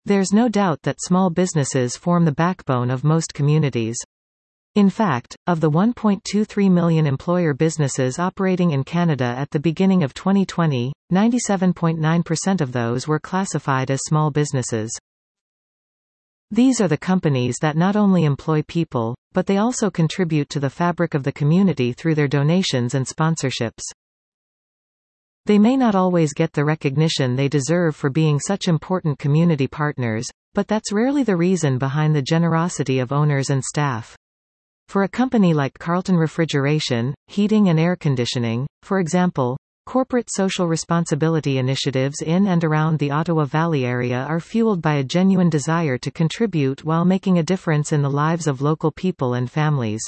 There's no doubt that small businesses form the backbone of most communities. In fact, of the 1.23 million employer businesses operating in Canada at the beginning of 2020, 97.9% of those were classified as small businesses. These are the companies that not only employ people, but they also contribute to the fabric of the community through their donations and sponsorships. They may not always get the recognition they deserve for being such important community partners, but that's rarely the reason behind the generosity of owners and staff. For a company like Carleton Refrigeration, Heating and Air Conditioning, for example, corporate social responsibility initiatives in and around the Ottawa Valley area are fueled by a genuine desire to contribute while making a difference in the lives of local people and families.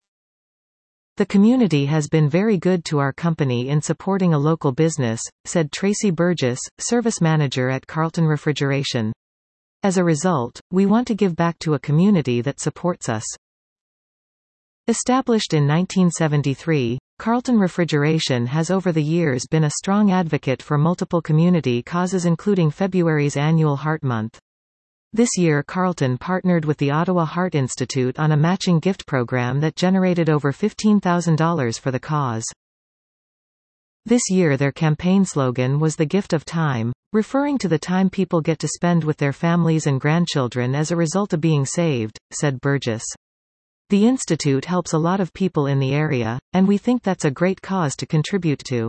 The community has been very good to our company in supporting a local business, said Tracy Burgess, service manager at Carleton Refrigeration. As a result, we want to give back to a community that supports us. Established in 1973, Carleton Refrigeration has over the years been a strong advocate for multiple community causes including February's annual Heart Month. This year Carleton partnered with the Ottawa Heart Institute on a matching gift program that generated over $15,000 for the cause. This year their campaign slogan was "The Gift of Time," referring to the time people get to spend with their families and grandchildren as a result of being saved, said Burgess. The Institute helps a lot of people in the area, and we think that's a great cause to contribute to.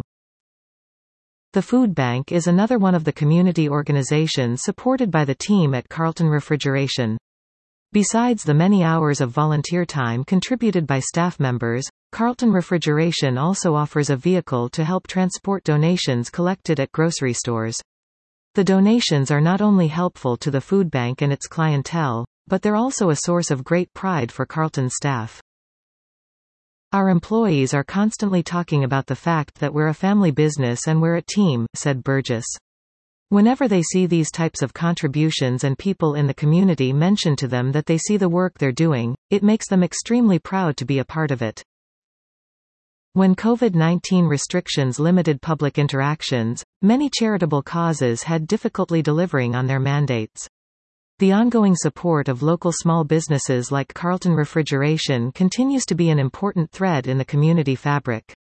The Food Bank is another one of the community organizations supported by the team at Carleton Refrigeration. Besides the many hours of volunteer time contributed by staff members, Carleton Refrigeration also offers a vehicle to help transport donations collected at grocery stores. The donations are not only helpful to the food bank and its clientele, but they're also a source of great pride for Carleton staff. Our employees are constantly talking about the fact that we're a family business and we're a team, said Burgess. Whenever they see these types of contributions and people in the community mention to them that they see the work they're doing, it makes them extremely proud to be a part of it. When COVID-19 restrictions limited public interactions, many charitable causes had difficulty delivering on their mandates. The ongoing support of local small businesses like Carleton Refrigeration continues to be an important thread in the community fabric.